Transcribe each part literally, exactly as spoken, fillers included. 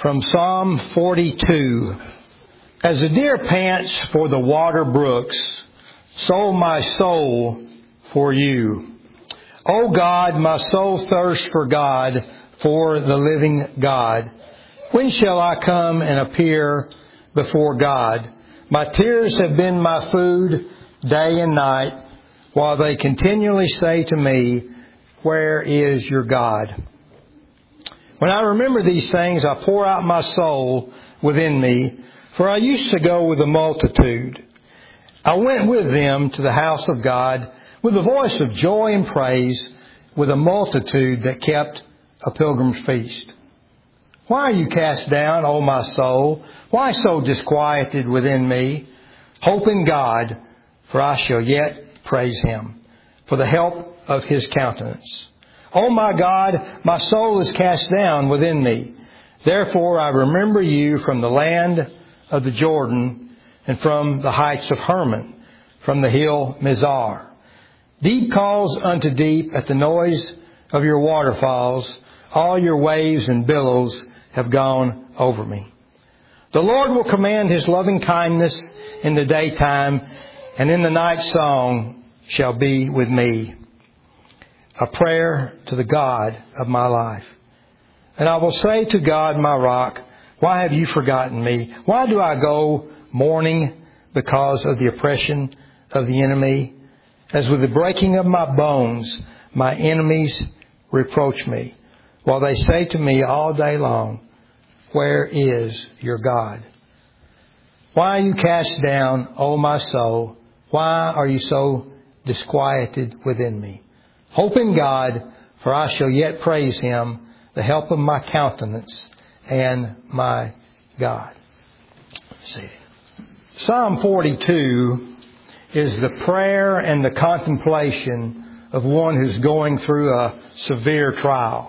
From Psalm forty-two. As the deer pants for the water brooks, so my soul for you. O God, my soul thirsts for God, for the living God. When shall I come and appear before God? My tears have been my food day and night, while they continually say to me, where is your God? When I remember these things, I pour out my soul within me, for I used to go with a multitude. I went with them to the house of God with a voice of joy and praise, with a multitude that kept a pilgrim's feast. Why are you cast down, O my soul? Why so disquieted within me? Hope in God, for I shall yet praise Him, for the help of His countenance. O my God, my soul is cast down within me. Therefore I remember you from the land of the Jordan and from the heights of Hermon, from the hill Mizar. Deep calls unto deep at the noise of your waterfalls. All your waves and billows have gone over me. The Lord will command His loving kindness in the daytime, and in the night song shall be with me. A prayer to the God of my life. And I will say to God, my rock, why have you forgotten me? Why do I go mourning because of the oppression of the enemy? As with the breaking of my bones, my enemies reproach me, while they say to me all day long, where is your God? Why are you cast down, O my soul? Why are you so disquieted within me? Hope in God, for I shall yet praise Him, the help of my countenance and my God. See. Psalm forty-two is the prayer and the contemplation of one who's going through a severe trial.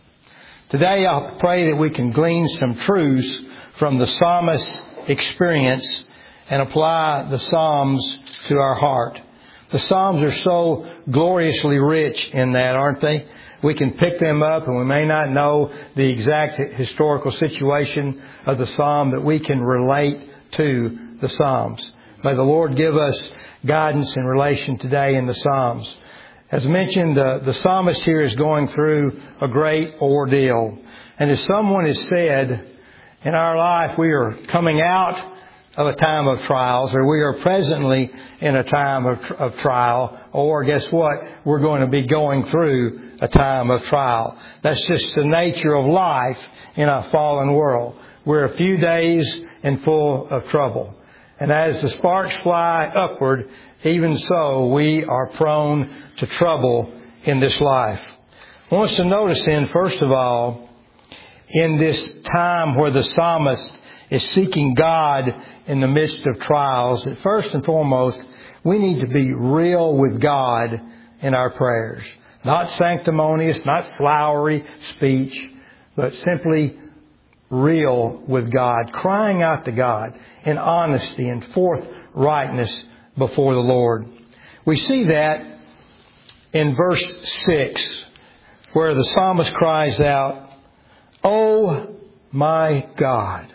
Today I pray that we can glean some truths from the psalmist's experience and apply the Psalms to our heart. The Psalms are so gloriously rich in that, aren't they? We can pick them up and we may not know the exact historical situation of the Psalm, but we can relate to the Psalms. May the Lord give us guidance in relation today in the Psalms. As mentioned, uh, the psalmist here is going through a great ordeal. And as someone has said, in our life we are coming out of a time of trials, or we are presently in a time of, of trial, or guess what? We're going to be going through a time of trial. That's just the nature of life in a fallen world. We're a few days and full of trouble. And as the sparks fly upward, even so we are prone to trouble in this life. I want us to notice then, first of all, in this time where the psalmist is seeking God in the midst of trials, that first and foremost, we need to be real with God in our prayers. Not sanctimonious, not flowery speech, but simply real with God, crying out to God in honesty and forthrightness before the Lord. We see that in verse six, where the psalmist cries out, "Oh my God,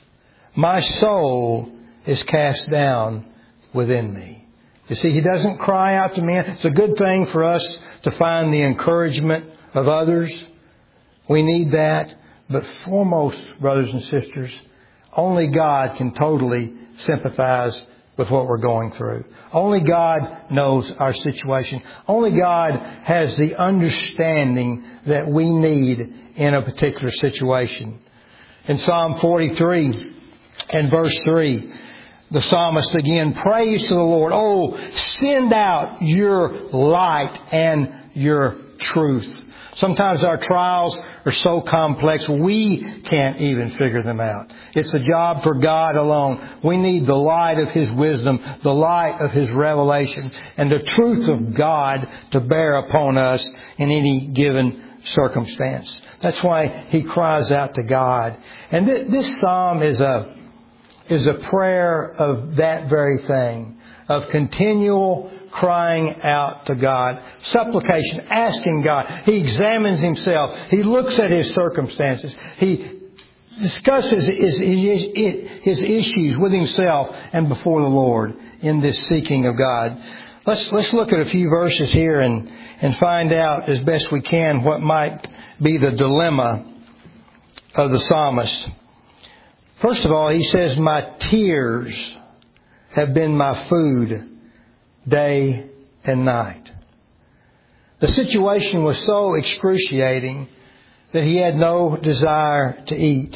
my soul is cast down within me." You see, he doesn't cry out to men. It's a good thing for us to find the encouragement of others. We need that. But foremost, brothers and sisters, only God can totally sympathize with what we're going through. Only God knows our situation. Only God has the understanding that we need in a particular situation. In Psalm forty-three and verse three, the psalmist again prays to the Lord, "Oh, send out your light and your truth." Sometimes our trials are so complex we can't even figure them out. It's a job for God alone. We need the light of His wisdom, the light of His revelation, and the truth of God to bear upon us in any given circumstance. That's why he cries out to God. And th- this psalm is a is a prayer of that very thing, of continual crying out to God, supplication, asking God. He examines himself. He looks at his circumstances. He discusses his, his, his issues with himself and before the Lord in this seeking of God. Let's let's look at a few verses here and, and find out as best we can what might be the dilemma of the psalmist. First of all, he says, "My tears have been my food day and night." The situation was so excruciating that he had no desire to eat.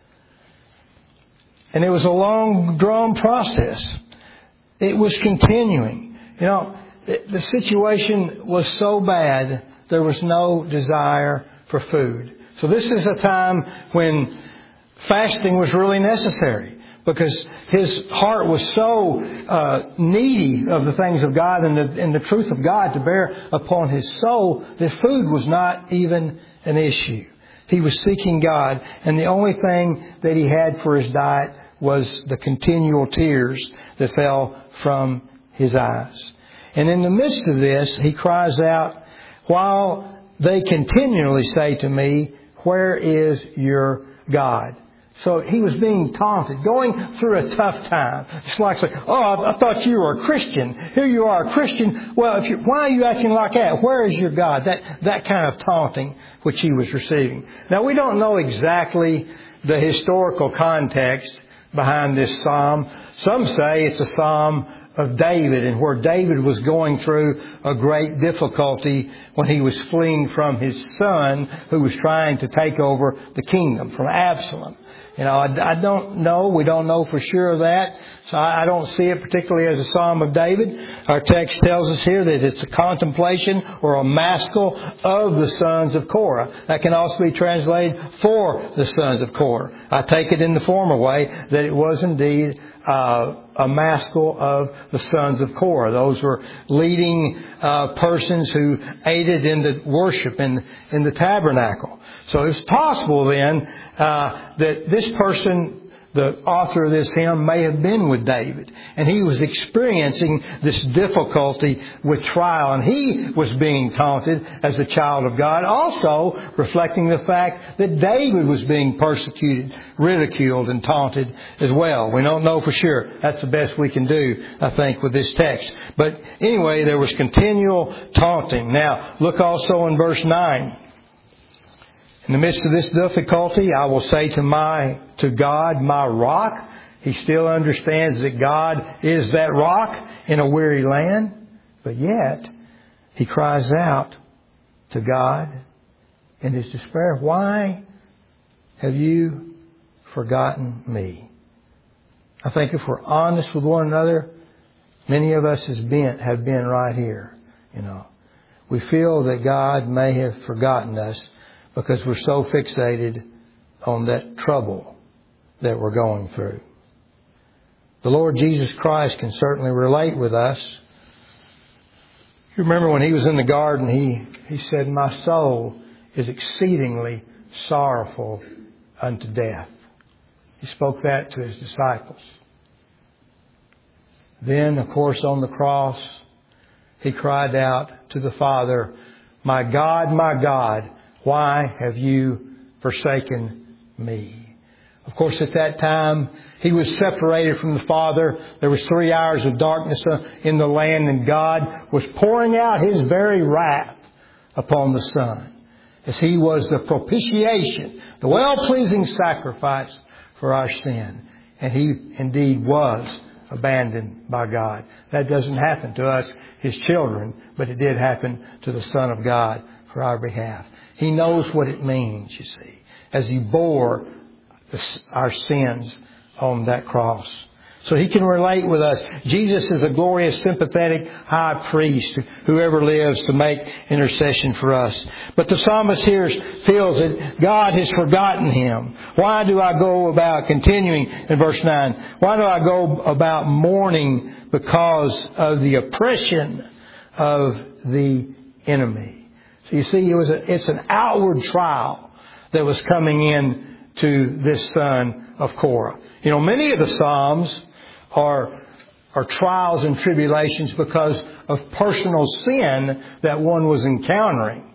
And it was a long drawn process. It was continuing. You know, the situation was so bad, there was no desire for food. So this is a time when fasting was really necessary, because his heart was so uh, needy of the things of God and the, and the truth of God to bear upon his soul that food was not even an issue. He was seeking God, and the only thing that he had for his diet was the continual tears that fell from his eyes. And in the midst of this, he cries out, "While they continually say to me, 'Where is your God?'" So he was being taunted, going through a tough time. It's like saying, "Oh, I, I thought you were a Christian. Here you are, a Christian. Well, if you, why are you acting like that? Where is your God?" That that kind of taunting which he was receiving. Now, we don't know exactly the historical context behind this psalm. Some say it's a psalm of David, and where David was going through a great difficulty when he was fleeing from his son who was trying to take over the kingdom from Absalom. You know, I, I don't know. We don't know for sure of that. So I, I don't see it particularly as a Psalm of David. Our text tells us here that it's a contemplation or a maskil of the sons of Korah. That can also be translated for the sons of Korah. I take it in the former way that it was indeed uh, a maskil of the sons of Korah. Those were leading uh, persons who aided in the worship in, in the tabernacle. So it's possible then uh, that this person, the author of this hymn, may have been with David. And he was experiencing this difficulty with trial. And he was being taunted as a child of God. Also reflecting the fact that David was being persecuted, ridiculed, and taunted as well. We don't know for sure. That's the best we can do, I think, with this text. But anyway, there was continual taunting. Now, look also in verse nine. "In the midst of this difficulty, I will say to my to God, my rock." He still understands that God is that rock in a weary land. But yet, he cries out to God in his despair, "Why have you forgotten me?" I think if we're honest with one another, many of us has been, have been right here. You know, we feel that God may have forgotten us, because we're so fixated on that trouble that we're going through. The Lord Jesus Christ can certainly relate with us. You remember when he was in the garden, he, he said, "My soul is exceedingly sorrowful unto death." He spoke that to his disciples. Then, of course, on the cross, he cried out to the Father, "My God, my God, why have you forsaken me?" Of course, at that time, he was separated from the Father. There was three hours of darkness in the land, and God was pouring out his very wrath upon the Son, as he was the propitiation, the well-pleasing sacrifice for our sin. And he indeed was abandoned by God. That doesn't happen to us, his children, but it did happen to the Son of God for our behalf. He knows what it means, you see, as he bore our sins on that cross. So he can relate with us. Jesus is a glorious, sympathetic high priest, whoever lives to make intercession for us. But the psalmist here feels that God has forgotten him. Why do I go about, continuing in verse nine, why do I go about mourning because of the oppression of the enemy? So you see, it was a, it's an outward trial that was coming in to this son of Korah. You know, many of the Psalms are, are trials and tribulations because of personal sin that one was encountering.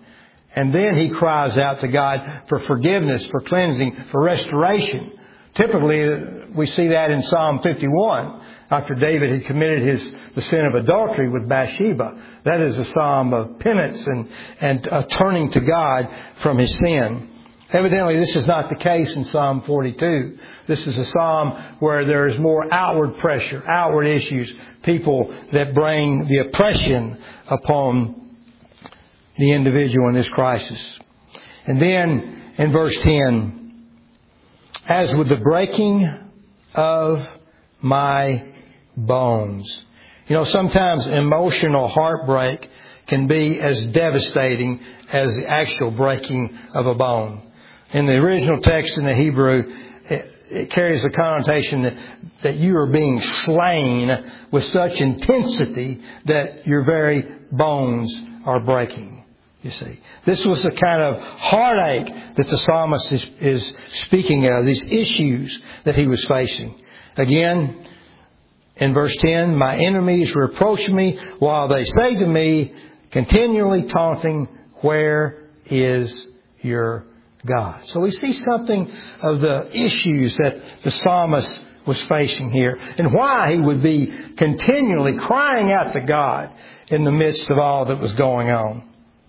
And then he cries out to God for forgiveness, for cleansing, for restoration. Typically, we see that in Psalm fifty-one, after David had committed his the sin of adultery with Bathsheba. That is a psalm of penance and, and uh, turning to God from his sin. Evidently, this is not the case in Psalm forty-two. This is a psalm where there is more outward pressure, outward issues, people that bring the oppression upon the individual in this crisis. And then in verse ten, as with the breaking of my bones. You know, sometimes emotional heartbreak can be as devastating as the actual breaking of a bone. In the original text in the Hebrew, it, it carries the connotation that, that you are being slain with such intensity that your very bones are breaking. You see, this was the kind of heartache that the psalmist is, is speaking of, these issues that he was facing. Again, in verse ten, my enemies reproach me while they say to me, continually taunting, where is your God? So we see something of the issues that the psalmist was facing here and why he would be continually crying out to God in the midst of all that was going on.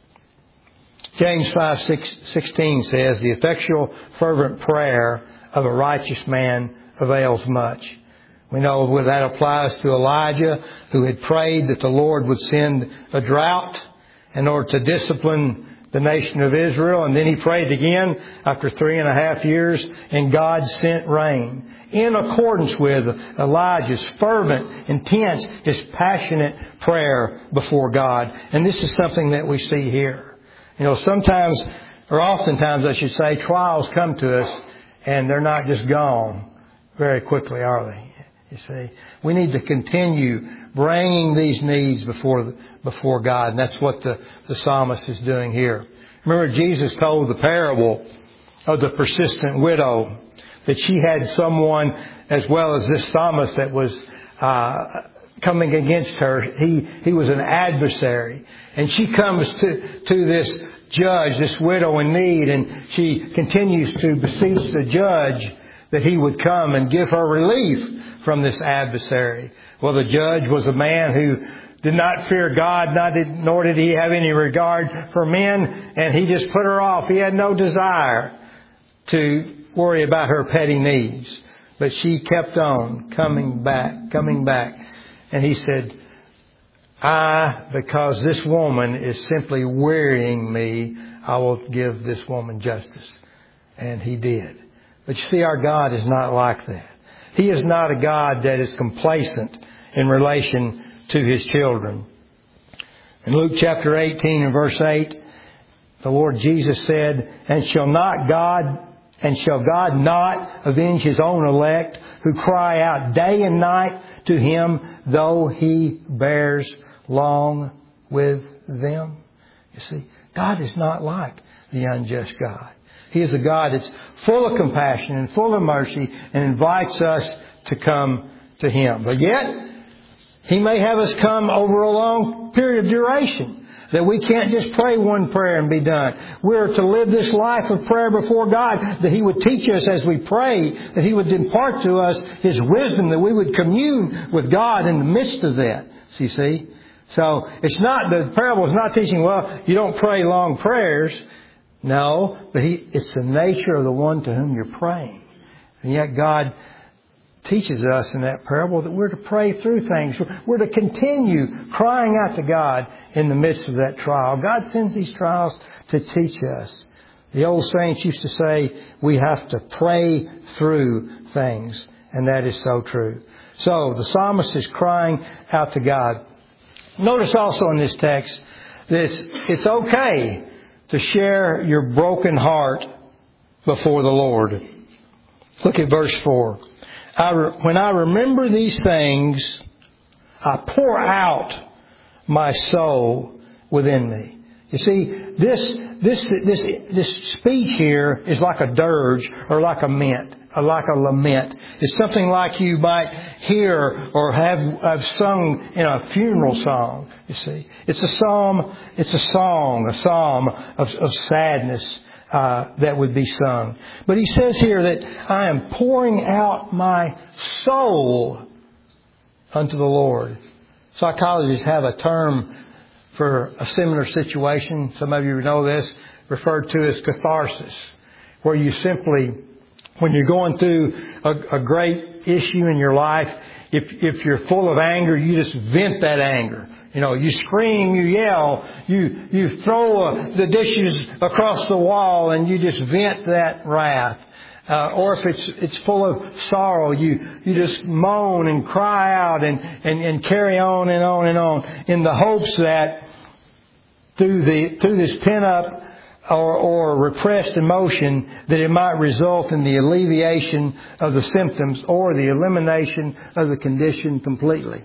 James five sixteen says, the effectual fervent prayer of a righteous man avails much. We know that applies to Elijah, who had prayed that the Lord would send a drought in order to discipline the nation of Israel. And then he prayed again after three and a half years, and God sent rain in accordance with Elijah's fervent, intense, his passionate prayer before God. And this is something that we see here. You know, sometimes, or oftentimes I should say, trials come to us and they're not just gone very quickly, are they? You see, we need to continue bringing these needs before before God, and that's what the, the psalmist is doing here. Remember, Jesus told the parable of the persistent widow, that she had someone as well as this psalmist that was uh, coming against her. He he was an adversary, and she comes to to this judge, this widow in need, and she continues to beseech the judge that he would come and give her relief from this adversary. Well, the judge was a man who did not fear God, not did, nor did he have any regard for men, and he just put her off. He had no desire to worry about her petty needs. But she kept on coming back, coming back. And he said, I, because this woman is simply wearying me, I will give this woman justice. And he did. But you see, our God is not like that. He is not a God that is complacent in relation to His children. In Luke chapter eighteen and verse eight, the Lord Jesus said, And shall not God, and shall God not avenge His own elect, who cry out day and night to Him, though He bears long with them? You see, God is not like the unjust God. He is a God that's full of compassion and full of mercy and invites us to come to Him. But yet, He may have us come over a long period of duration, that we can't just pray one prayer and be done. We're to live this life of prayer before God, that He would teach us as we pray, that He would impart to us His wisdom, that we would commune with God in the midst of that. So you see? So it's not, the parable is not teaching, well, you don't pray long prayers. No, but he, it's the nature of the one to whom you're praying. And yet God teaches us in that parable that we're to pray through things. We're to continue crying out to God in the midst of that trial. God sends these trials to teach us. The old saints used to say we have to pray through things. And that is so true. So the psalmist is crying out to God. Notice also in this text that it's, it's okay to share your broken heart before the Lord. Look at verse four. I re- when I remember these things, I pour out my soul within me. You see, this this this this speech here is like a dirge or like a mint, a, like a lament. It's something like you might hear or have, have sung in a funeral song, you see. It's a psalm, it's a song, a psalm of, of sadness uh, that would be sung. But he says here that I am pouring out my soul unto the Lord. Psychologists have a term for a similar situation. Some of you know this, referred to as catharsis, where you simply, when you're going through a, a great issue in your life, if if you're full of anger, you just vent that anger. You know, you scream, you yell, you you throw uh, the dishes across the wall, and you just vent that wrath. Uh, or if it's it's full of sorrow, you you just moan and cry out and, and, and carry on and on and on in the hopes that through the through this pent up or, or repressed emotion that it might result in the alleviation of the symptoms or the elimination of the condition completely.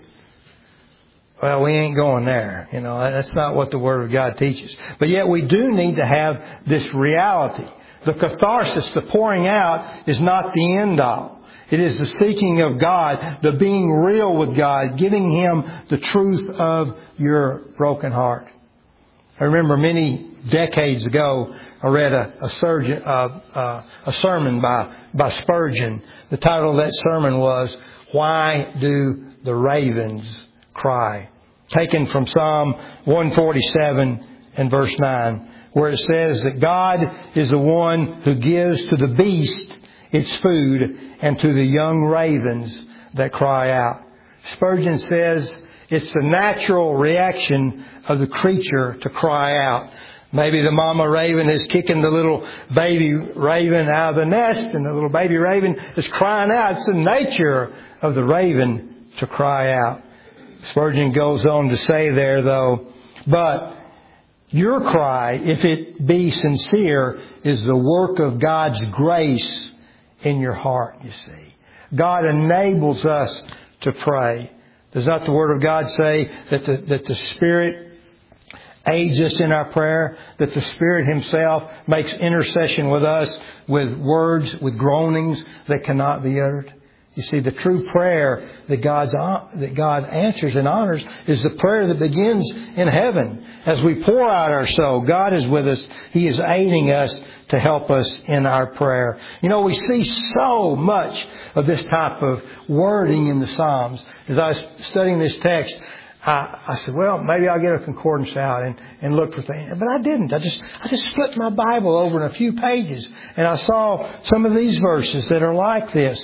Well, we ain't going there. You know, that's not what the Word of God teaches. But yet we do need to have this reality. The catharsis, the pouring out, is not the end all. It is the seeking of God, the being real with God, giving Him the truth of your broken heart. I remember many decades ago, I read a, a, surgeon, uh, uh, a sermon by, by Spurgeon. The title of that sermon was, Why Do the Ravens Cry? Taken from Psalm one forty-seven and verse nine, where it says that God is the one who gives to the beast its food and to the young ravens that cry out. Spurgeon says it's the natural reaction of the creature to cry out. Maybe the mama raven is kicking the little baby raven out of the nest, and the little baby raven is crying out. It's the nature of the raven to cry out. Spurgeon goes on to say there, though, but your cry, if it be sincere, is the work of God's grace in your heart, you see. God enables us to pray. Does not the Word of God say that the, that the Spirit aids us in our prayer? That the Spirit Himself makes intercession with us with words, with groanings that cannot be uttered? You see, the true prayer that God's that God answers and honors is the prayer that begins in heaven. As we pour out our soul, God is with us. He is aiding us to help us in our prayer. You know, we see so much of this type of wording in the Psalms. As I was studying this text, I, I said, well, maybe I'll get a concordance out and, and look for things. But I didn't. I just I just flipped my Bible over in a few pages, and I saw some of these verses that are like this.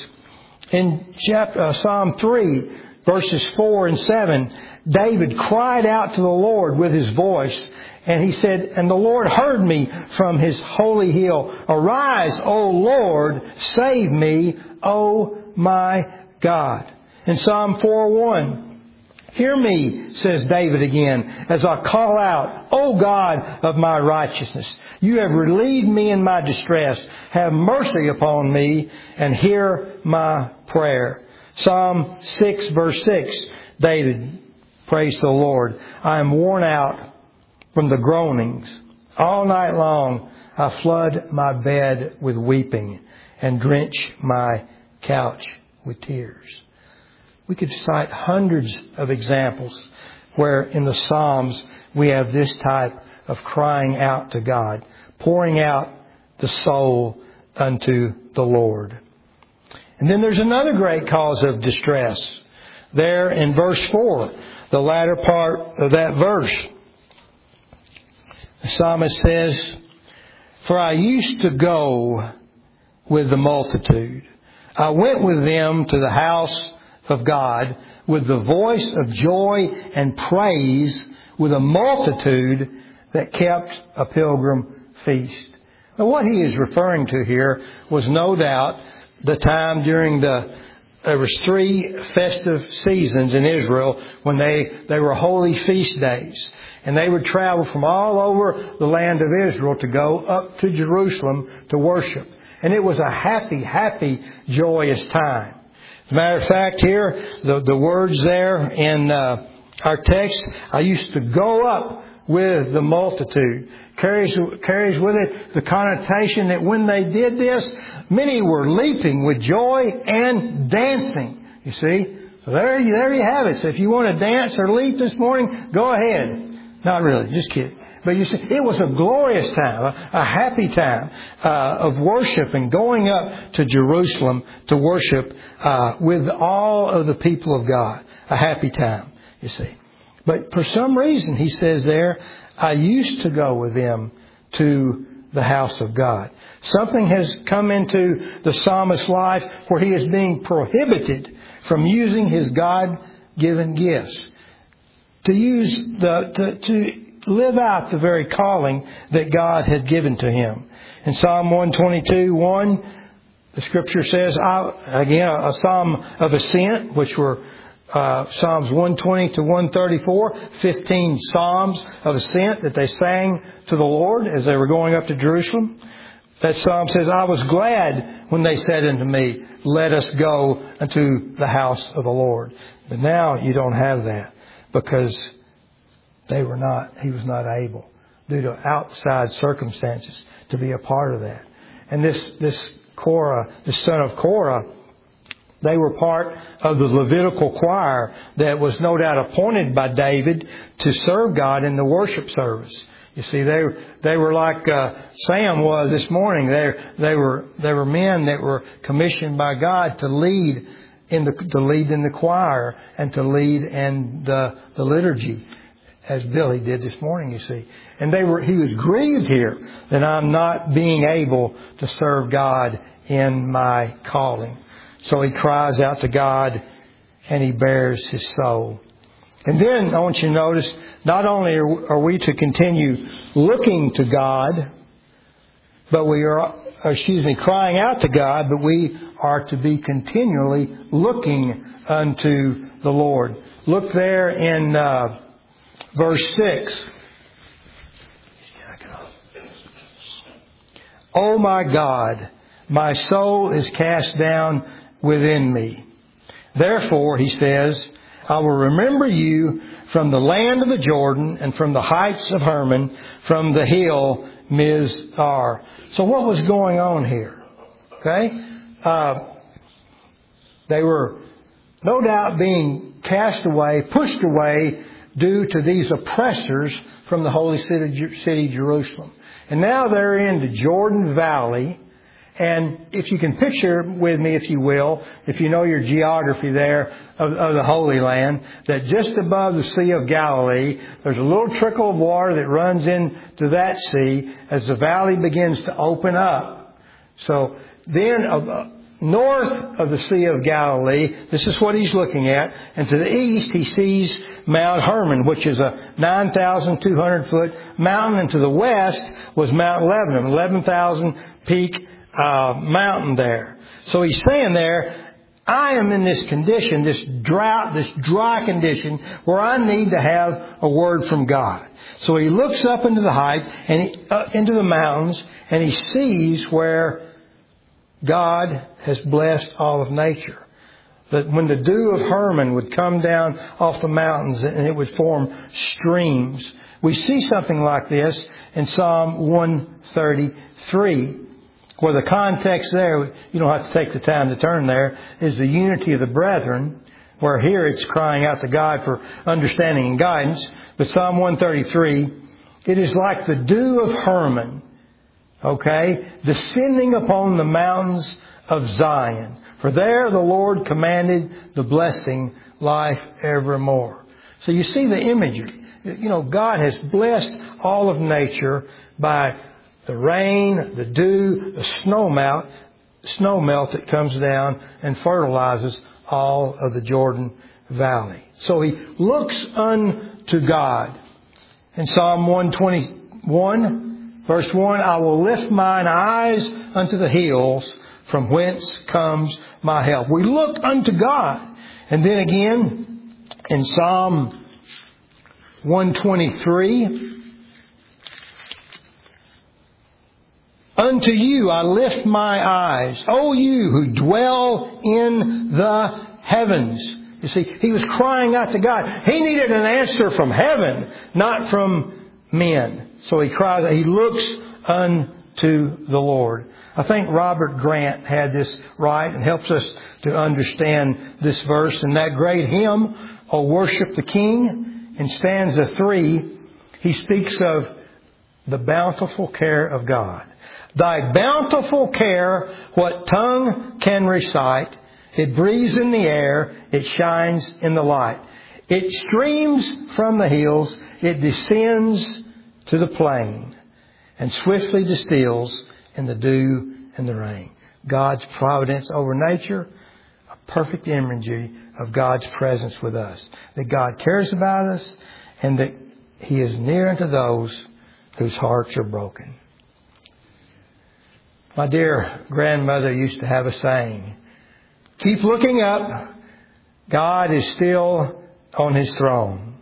In chapter, uh, Psalm three, verses four and seven, David cried out to the Lord with his voice, and he said, and the Lord heard me from His holy hill. Arise, O Lord, save me, O my God. In Psalm four one, hear me, says David again, as I call out, O God of my righteousness. You have relieved me in my distress. Have mercy upon me and hear my prayer. Psalm six, verse six, David prays to the Lord. I am worn out from the groanings. All night long I flood my bed with weeping and drench my couch with tears. We could cite hundreds of examples where in the Psalms we have this type of crying out to God, pouring out the soul unto the Lord. And then there's another great cause of distress. There in verse four, the latter part of that verse, the psalmist says, For I used to go with the multitude. I went with them to the house of God with the voice of joy and praise, with a multitude that kept a pilgrim feast. Now, what he is referring to here was no doubt the time during the, there was three festive seasons in Israel when they, they were holy feast days. And they would travel from all over the land of Israel to go up to Jerusalem to worship. And it was a happy, happy, joyous time. As a matter of fact, here, the, the words there in uh, our text, I used to go up with the multitude. Carries, carries with it the connotation that when they did this, many were leaping with joy and dancing. You see? So there you, there you have it. So if you want to dance or leap this morning, go ahead. Not really, just kidding. But you see, it was a glorious time, a, a happy time uh, of worship and going up to Jerusalem to worship uh, with all of the people of God. A happy time, you see. But for some reason, he says there, I used to go with them to the house of God. Something has come into the psalmist's life where he is being prohibited from using his God-given gifts. To use the, to, to live out the very calling that God had given to him. In Psalm one twenty-two, one, the Scripture says, I, again, a psalm of ascent, which were uh, Psalms one twenty to one thirty-four, fifteen psalms of ascent that they sang to the Lord as they were going up to Jerusalem. That psalm says, I was glad when they said unto me, let us go unto the house of the Lord. But now you don't have that because they were not, he was not able, due to outside circumstances, to be a part of that. And this, this Korah, the son of Korah, they were part of the Levitical choir that was no doubt appointed by David to serve God in the worship service. You see, they they were like uh, Sam was this morning. They they were they were men that were commissioned by God to lead in the to lead in the choir and to lead in the the liturgy, as Billy did this morning. You see, and they were he was grieved here that I'm not being able to serve God in my calling. So he cries out to God, and he bears his soul. And then I want you to notice, not only are we to continue looking to God, but we are, excuse me, crying out to God, but we are to be continually looking unto the Lord. Look there in uh, verse six. Oh my God, my soul is cast down within me. Therefore, he says, I will remember you from the land of the Jordan and from the heights of Hermon, from the hill Mizar. So what was going on here? Okay? Uh, they were no doubt being cast away, pushed away due to these oppressors from the holy city, city Jerusalem. And now they're in the Jordan Valley. And if you can picture with me, if you will, if you know your geography there of, of the Holy Land, that just above the Sea of Galilee, there's a little trickle of water that runs into that sea as the valley begins to open up. So then uh, north of the Sea of Galilee, this is what he's looking at. And to the east, he sees Mount Hermon, which is a nine thousand two hundred foot mountain. And to the west was Mount Lebanon, eleven thousand peak Uh, mountain there. So he's saying there, I am in this condition, this drought, this dry condition, where I need to have a word from God. So he looks up into the heights and he, uh, into the mountains, and he sees where God has blessed all of nature. That when the dew of Hermon would come down off the mountains and it would form streams. We see something like this in Psalm one thirty-three. Where the context there, you don't have to take the time to turn there, is the unity of the brethren. Where here it's crying out to God for understanding and guidance. But Psalm one thirty-three, it is like the dew of Hermon, okay, descending upon the mountains of Zion. For there the Lord commanded the blessing, life evermore. So you see the imagery. You know, God has blessed all of nature by the rain, the dew, the snow melt, snow melt that comes down and fertilizes all of the Jordan Valley. So he looks unto God. In Psalm one twenty-one, verse one, I will lift mine eyes unto the hills, from whence comes my help. We look unto God. And then again, in Psalm one twenty-three, unto you I lift my eyes, O you who dwell in the heavens. You see, he was crying out to God. He needed an answer from heaven, not from men. So he cries, he looks unto the Lord. I think Robert Grant had this right and helps us to understand this verse. In that great hymn, O Worship the King, in stanza three, he speaks of the bountiful care of God. Thy bountiful care, what tongue can recite? It breathes in the air, it shines in the light. It streams from the hills, it descends to the plain, and swiftly distills in the dew and the rain. God's providence over nature, a perfect imagery of God's presence with us. That God cares about us and that He is near unto those whose hearts are broken. My dear grandmother used to have a saying, keep looking up. God is still on His throne.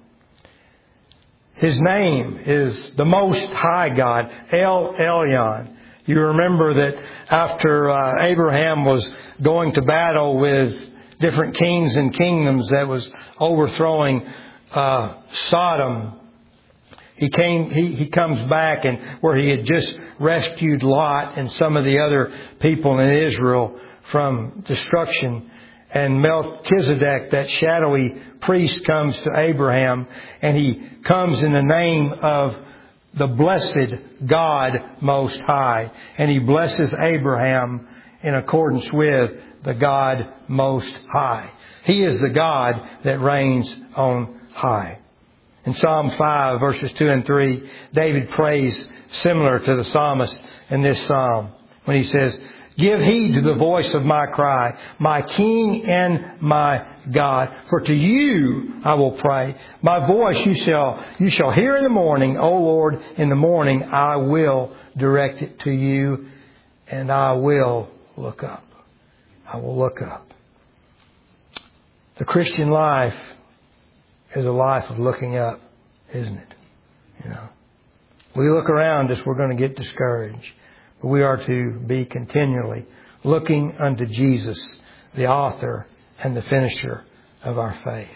His name is the Most High God, El Elyon. You remember that after uh, Abraham was going to battle with different kings and kingdoms that was overthrowing uh, Sodom, he came. He, he comes back and where he had just rescued Lot and some of the other people in Israel from destruction. And Melchizedek, that shadowy priest, comes to Abraham, and he comes in the name of the blessed God Most High. And he blesses Abraham in accordance with the God Most High. He is the God that reigns on high. In Psalm five, verses two and three, David prays similar to the psalmist in this psalm when he says, give heed to the voice of my cry, my King and my God. For to you I will pray. My voice you shall you shall hear in the morning. O Lord, in the morning I will direct it to you, and I will look up. I will look up. The Christian life is a life of looking up, isn't it? You know, we look around us, we're going to get discouraged. But we are to be continually looking unto Jesus, the author and the finisher of our faith.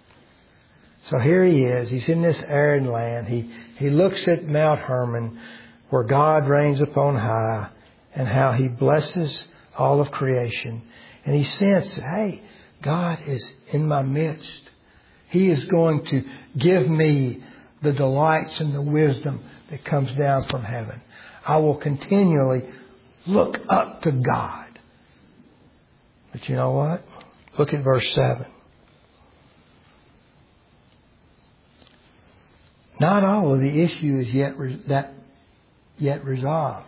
So here he is. He's in this arid land. He, he looks at Mount Hermon, where God reigns upon high, and how He blesses all of creation. And he senses, hey, God is in my midst. He is going to give me the delights and the wisdom that comes down from heaven. I will continually look up to God. But you know what? Look at verse seven. Not all of the issue is yet re- that yet resolved.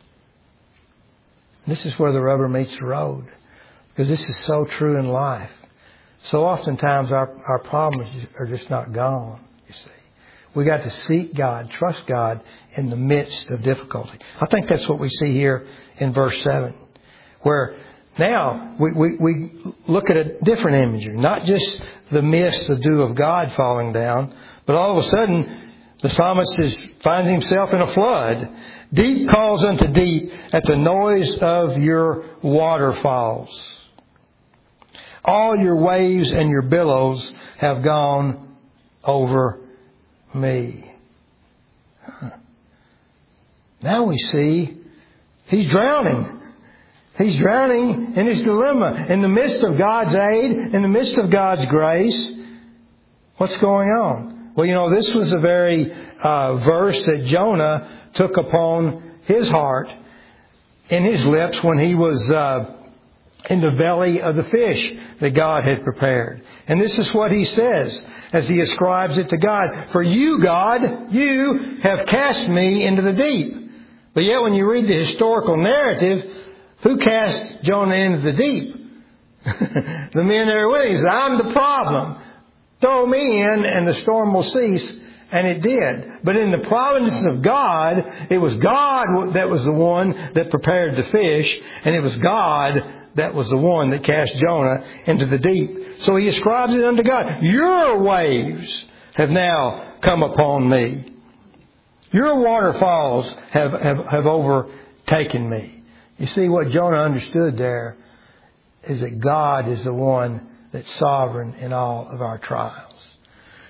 This is where the rubber meets the road, because this is so true in life. So oftentimes our, our problems are just not gone, you see. We got to seek God, trust God in the midst of difficulty. I think that's what we see here in verse seven, where now we, we, we look at a different imagery, not just the mist, the dew of God falling down, but all of a sudden the psalmist is, finds himself in a flood. Deep calls unto deep at the noise of your waterfalls. All your waves and your billows have gone over me. Huh. Now we see he's drowning. He's drowning in his dilemma. In the midst of God's aid, in the midst of God's grace, what's going on? Well, you know, this was a very uh, verse that Jonah took upon his heart, in his lips, when he was uh, in the belly of the fish that God had prepared. And this is what he says as he ascribes it to God. For you, God, you have cast me into the deep. But yet when you read the historical narrative, who cast Jonah into the deep? The men that are with him. He said, I'm the problem. Throw me in and the storm will cease. And it did. But in the providence of God, it was God that was the one that prepared the fish. And it was God that was the one that cast Jonah into the deep. So he ascribes it unto God. Your waves have now come upon me. Your waterfalls have, have, have overtaken me. You see, what Jonah understood there is that God is the one that's sovereign in all of our trials.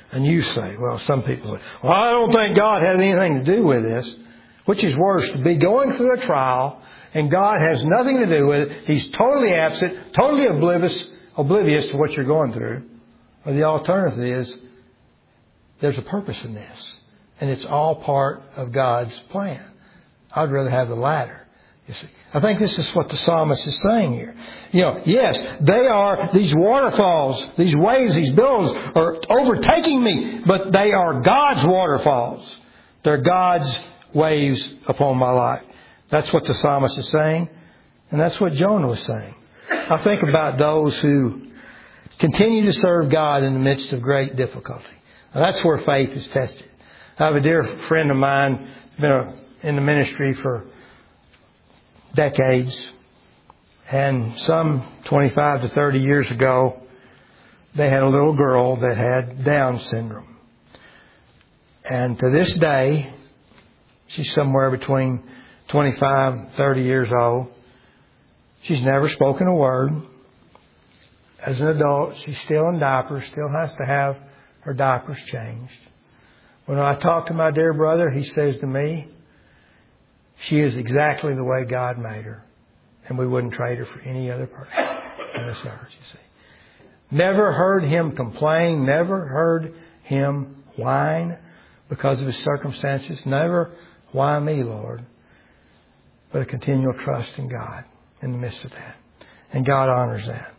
And you say, well, some people say, well, I don't think God had anything to do with this. Which is worse, to be going through a trial and God has nothing to do with it. He's totally absent, totally oblivious, oblivious to what you're going through. Or the alternative is, there's a purpose in this. And it's all part of God's plan. I'd rather have the latter. You see, I think this is what the psalmist is saying here. You know, yes, they are, these waterfalls, these waves, these billows are overtaking me, but they are God's waterfalls. They're God's waves upon my life. That's what the psalmist is saying, and that's what Jonah was saying. I think about those who continue to serve God in the midst of great difficulty. Now, that's where faith is tested. I have a dear friend of mine, been in the ministry for decades, and some twenty-five to thirty years ago, they had a little girl that had Down syndrome. And to this day, she's somewhere between twenty-five and thirty years old. She's never spoken a word. As an adult, she's still in diapers, still has to have her diapers changed. When I talk to my dear brother, he says to me, she is exactly the way God made her. And we wouldn't trade her for any other person on this earth, you see. Never heard him complain. Never heard him whine because of his circumstances. Never, why me, Lord? But a continual trust in God in the midst of that. And God honors that.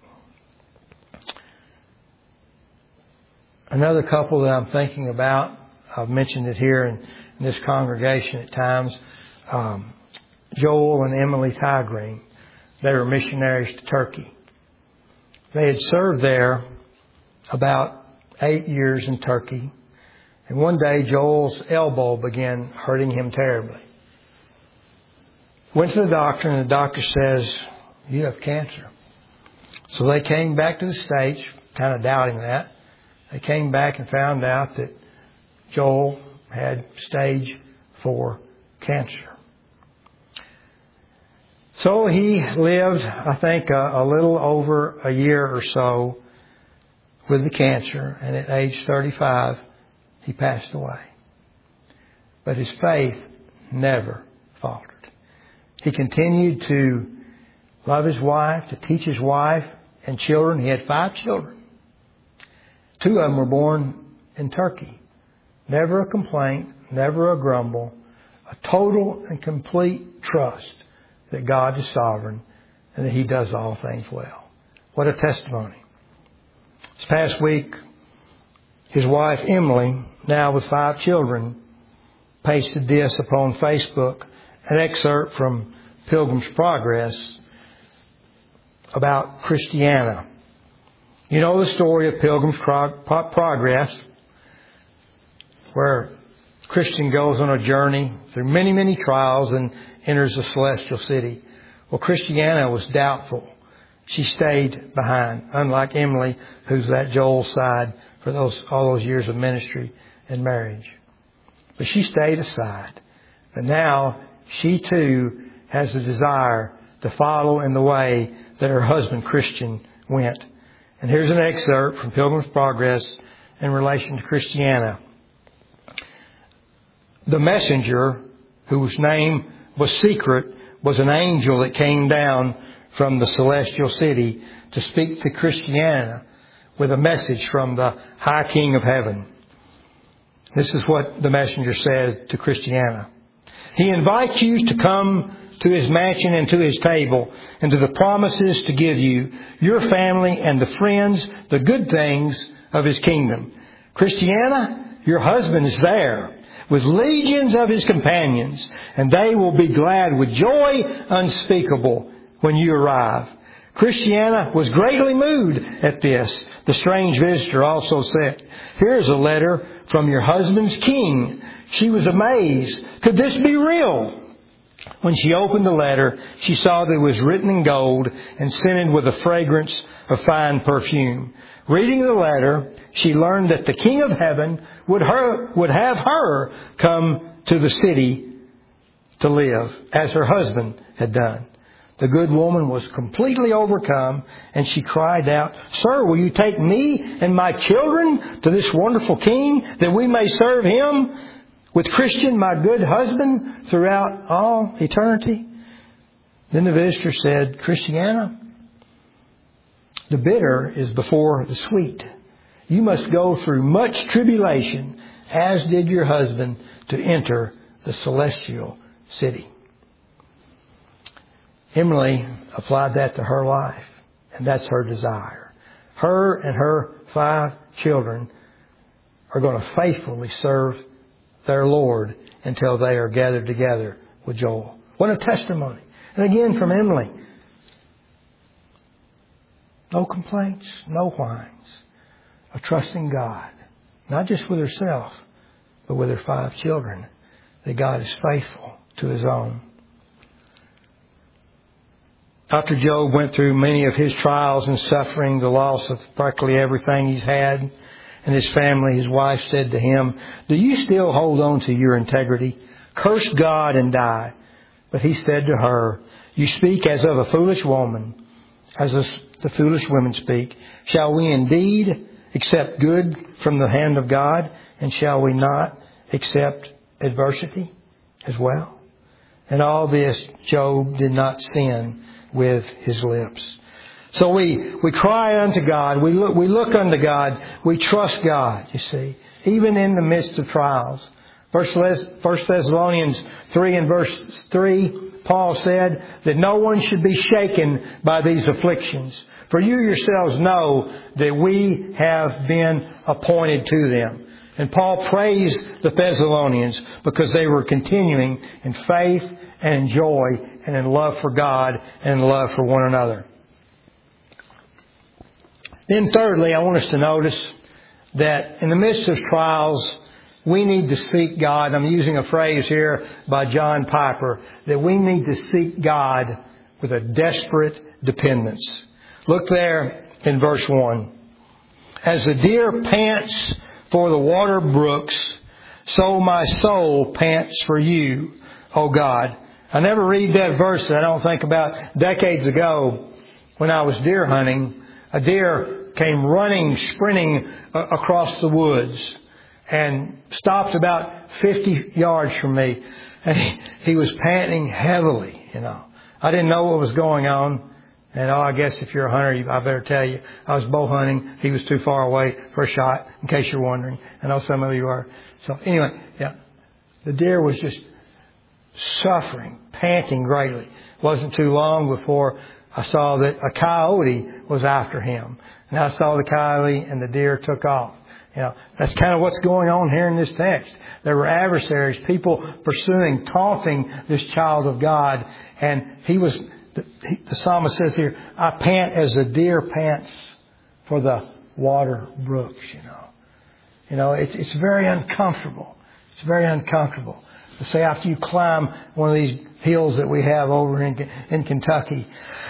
Another couple that I'm thinking about, I've mentioned it here in, in this congregation at times, um, Joel and Emily Tygreen. They were missionaries to Turkey. They had served there about eight years in Turkey. And one day Joel's elbow began hurting him terribly. Went to the doctor, and the doctor says, you have cancer. So they came back to the States, kind of doubting that. They came back and found out that Joel had stage four cancer. So he lived, I think, a, a little over a year or so with the cancer. And at age thirty-five, he passed away. But his faith never faltered. He continued to love his wife, to teach his wife and children. He had five children. Two of them were born in Turkey. Never a complaint, never a grumble. A total and complete trust that God is sovereign and that He does all things well. What a testimony. This past week, his wife Emily, now with five children, pasted this upon Facebook, an excerpt from Pilgrim's Progress about Christiana. You know the story of Pilgrim's Progress, where a Christian goes on a journey through many, many trials and enters the celestial city. Well, Christiana was doubtful. She stayed behind, unlike Emily, who's at Joel's side for those all those years of ministry and marriage. But she stayed aside. But now she too has a desire to follow in the way that her husband Christian went. And here's an excerpt from Pilgrim's Progress in relation to Christiana. The messenger, whose name was secret, was an angel that came down from the celestial city to speak to Christiana with a message from the High King of Heaven. This is what the messenger said to Christiana. He invites you to come to his mansion and to his table, and to the promises to give you, your family and the friends, the good things of his kingdom. Christiana, your husband is there with legions of his companions, and they will be glad with joy unspeakable when you arrive. Christiana was greatly moved at this. The strange visitor also said, here's a letter from your husband's king. She was amazed. Could this be real? When she opened the letter, she saw that it was written in gold and scented with the fragrance of fine perfume. Reading the letter, she learned that the King of Heaven would, her, would have her come to the city to live, as her husband had done. The good woman was completely overcome, and she cried out, Sir, will you take me and my children to this wonderful king, that we may serve him with Christian, my good husband, throughout all eternity? Then the visitor said, Christiana, the bitter is before the sweet. You must go through much tribulation, as did your husband, to enter the celestial city. Emily applied that to her life, and that's her desire. Her and her five children are going to faithfully serve their Lord until they are gathered together with Joel. What a testimony. And again from Emily. No complaints, no whines. A trust in God. Not just with herself, but with her five children. That God is faithful to His own. After Job went through many of his trials and suffering, the loss of practically everything he's had, and his family, his wife said to him, Do you still hold on to your integrity? Curse God and die. But he said to her, You speak as of a foolish woman, as the foolish women speak. Shall we indeed accept good from the hand of God, and shall we not accept adversity as well? And all this, Job did not sin with his lips. So we, we cry unto God. We look, we look unto God. We trust God, you see, even in the midst of trials. First Thessalonians three and verse three, Paul said that no one should be shaken by these afflictions. For you yourselves know that we have been appointed to them. And Paul praised the Thessalonians because they were continuing in faith and in joy and in love for God and in love for one another. Then thirdly, I want us to notice that in the midst of trials, we need to seek God. I'm using a phrase here by John Piper, that we need to seek God with a desperate dependence. Look there in verse one. As the deer pants for the water brooks, so my soul pants for you, O God. I never read that verse that I don't think about decades ago when I was deer hunting. A deer came running, sprinting across the woods and stopped about fifty yards from me. And he, he was panting heavily, you know. I didn't know what was going on. And oh, I guess if you're a hunter, I better tell you, I was bow hunting. He was too far away for a shot, in case you're wondering. I know some of you are. So anyway, yeah, the deer was just suffering, panting greatly. It wasn't too long before I saw that a coyote was after him. And I saw the coyote and the deer took off. You know, that's kind of what's going on here in this text. There were adversaries, people pursuing, taunting this child of God. And he was, the, he, the psalmist says here, I pant as a deer pants for the water brooks, you know. You know, it's, it's very uncomfortable. It's very uncomfortable. To say after you climb one of these hills that we have over in, in Kentucky,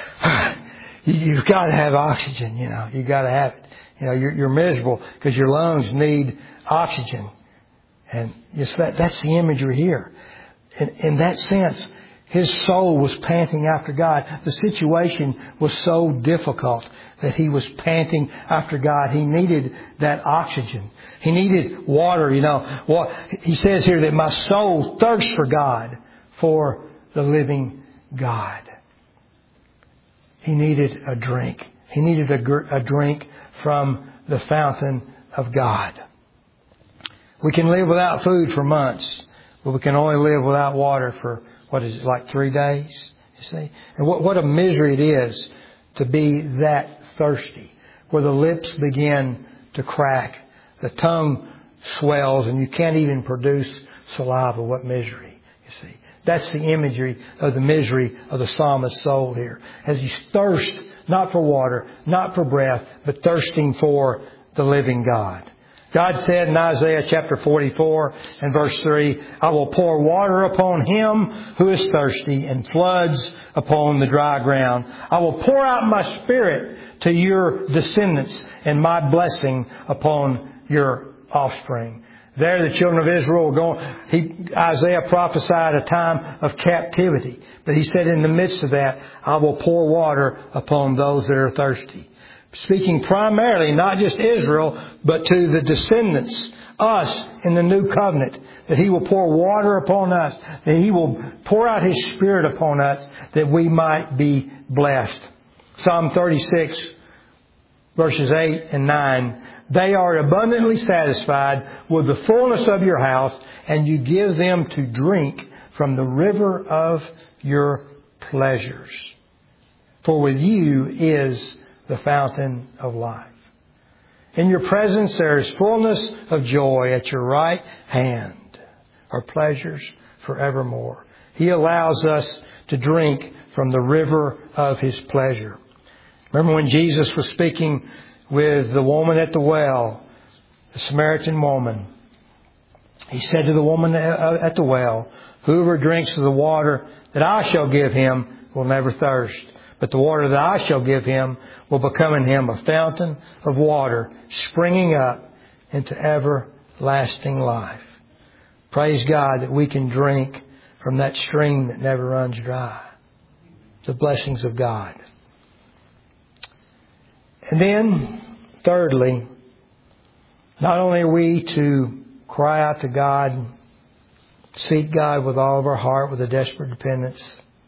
you've got to have oxygen, you know. You've got to have it. You know, you're, you're miserable because your lungs need oxygen. And just that, that's the imagery here. In, in that sense, his soul was panting after God. The situation was so difficult that he was panting after God. He needed that oxygen. He needed water, you know. Well, he says here that my soul thirsts for God, for the living God. He needed a drink. He needed a, gr- a drink from the fountain of God. We can live without food for months, but we can only live without water for, what is it, like three days? You see? And what, what a misery it is to be that thirsty, where the lips begin to crack, the tongue swells, and you can't even produce saliva. What misery, you see. That's the imagery of the misery of the psalmist's soul here. As you thirst, not for water, not for breath, but thirsting for the living God. God said in Isaiah chapter forty-four and verse three, I will pour water upon him who is thirsty and floods upon the dry ground. I will pour out my spirit to your descendants and my blessing upon your offspring. There the children of Israel were going, he, Isaiah prophesied a time of captivity. But he said in the midst of that, I will pour water upon those that are thirsty. Speaking primarily, not just Israel, but to the descendants, us in the new covenant. That He will pour water upon us. That He will pour out His Spirit upon us that we might be blessed. Psalm thirty-six, verses eight and nine. They are abundantly satisfied with the fullness of your house, and you give them to drink from the river of your pleasures. For with you is the fountain of life. In your presence there is fullness of joy. At your right hand are pleasures forevermore. He allows us to drink from the river of His pleasure. Remember when Jesus was speaking with the woman at the well, the Samaritan woman. He said to the woman at the well, whoever drinks of the water that I shall give him will never thirst. But the water that I shall give him will become in him a fountain of water springing up into everlasting life. Praise God that we can drink from that stream that never runs dry. The blessings of God. And then, thirdly, not only are we to cry out to God, seek God with all of our heart with a desperate dependence,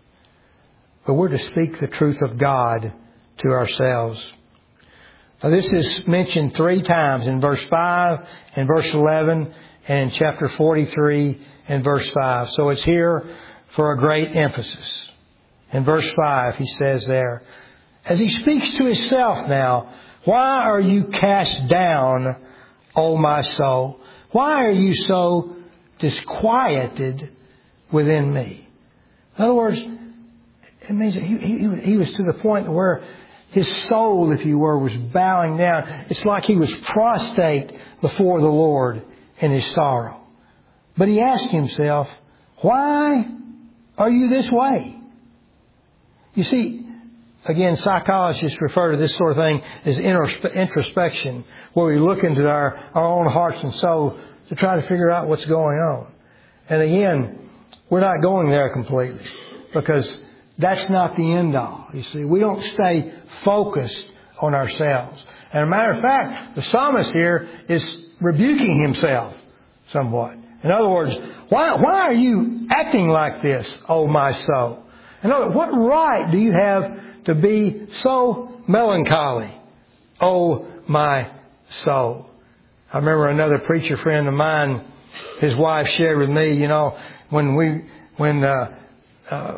but we're to speak the truth of God to ourselves. Now this is mentioned three times in verse five, in verse eleven, and in chapter forty-three and verse five. So it's here for a great emphasis. In verse five, he says there, as he speaks to himself now, why are you cast down, O my soul? Why are you so disquieted within me? In other words, it means he, he, he was to the point where his soul, if you were, was bowing down. It's like he was prostrate before the Lord in his sorrow. But he asked himself, why are you this way? You see, again, psychologists refer to this sort of thing as introspection, where we look into our, our own hearts and souls to try to figure out what's going on. And again, we're not going there completely, because that's not the end all. You see, we don't stay focused on ourselves. And as a matter of fact, the psalmist here is rebuking himself somewhat. In other words, why, why are you acting like this, O my soul? In other words, what right do you have to be so melancholy, O my soul? I remember another preacher friend of mine, his wife shared with me, you know, when we, when, uh, uh,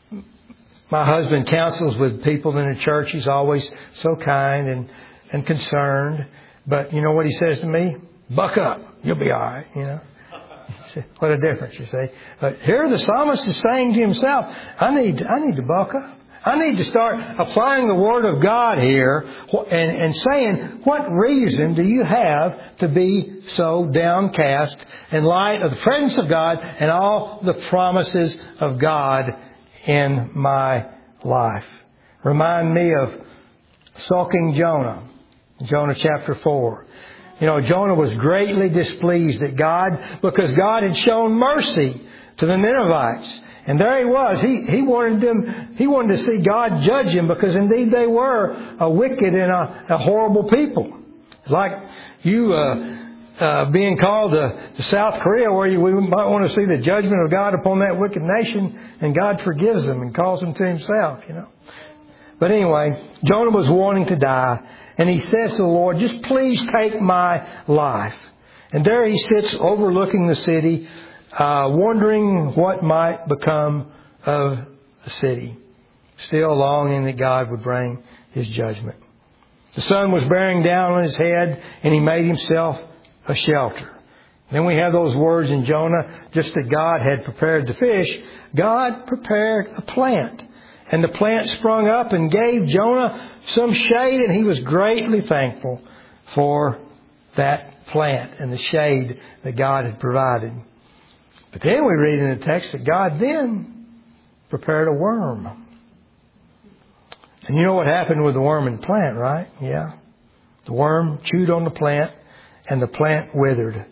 my husband counsels with people in the church, he's always so kind and, and concerned. But you know what he says to me? Buck up. You'll be all right, you know. What a difference, you see. But here the psalmist is saying to himself, I need, I need to buck up. I need to start applying the Word of God here and, and saying, what reason do you have to be so downcast in light of the presence of God and all the promises of God in my life? Remind me of sulking Jonah, Jonah chapter four. You know, Jonah was greatly displeased at God because God had shown mercy to the Ninevites. And there he was. He, he wanted them, he wanted to see God judge him, because indeed they were a wicked and a, a horrible people. Like you, uh, uh, being called to, to South Korea, where you, we might want to see the judgment of God upon that wicked nation, and God forgives them and calls them to Himself, you know. But anyway, Jonah was wanting to die, and he says to the Lord, just please take my life. And there he sits overlooking the city, uh, wondering what might become of the city, still longing that God would bring His judgment. The sun was bearing down on his head, and he made himself a shelter. Then we have those words in Jonah, just that God had prepared the fish. God prepared a plant. And the plant sprung up and gave Jonah some shade, and he was greatly thankful for that plant and the shade that God had provided. But then we read in the text that God then prepared a worm. And you know what happened with the worm and plant, right? Yeah. The worm chewed on the plant, and the plant withered.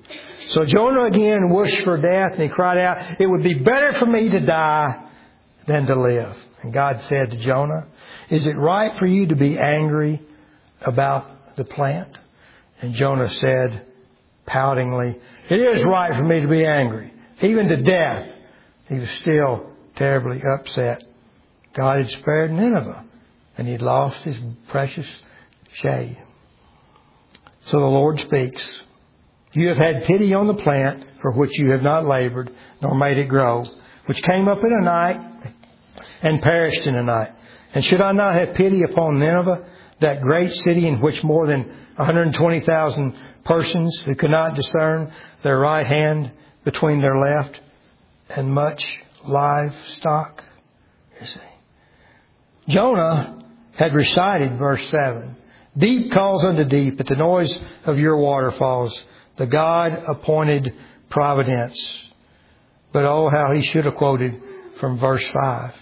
So Jonah again wished for death, and he cried out, "It would be better for me to die than to live." And God said to Jonah, "Is it right for you to be angry about the plant?" And Jonah said poutingly, "It is right for me to be angry, even to death." He was still terribly upset. God had spared Nineveh, and he'd lost his precious shade. So the Lord speaks, "You have had pity on the plant for which you have not labored, nor made it grow, which came up in a night and perished in a night. And should I not have pity upon Nineveh, that great city in which more than one hundred twenty thousand persons who could not discern their right hand between their left, and much livestock?" You see, Jonah had recited verse seven. "Deep calls unto deep at the noise of your waterfalls, the God-appointed providence." But oh, how he should have quoted from verse five.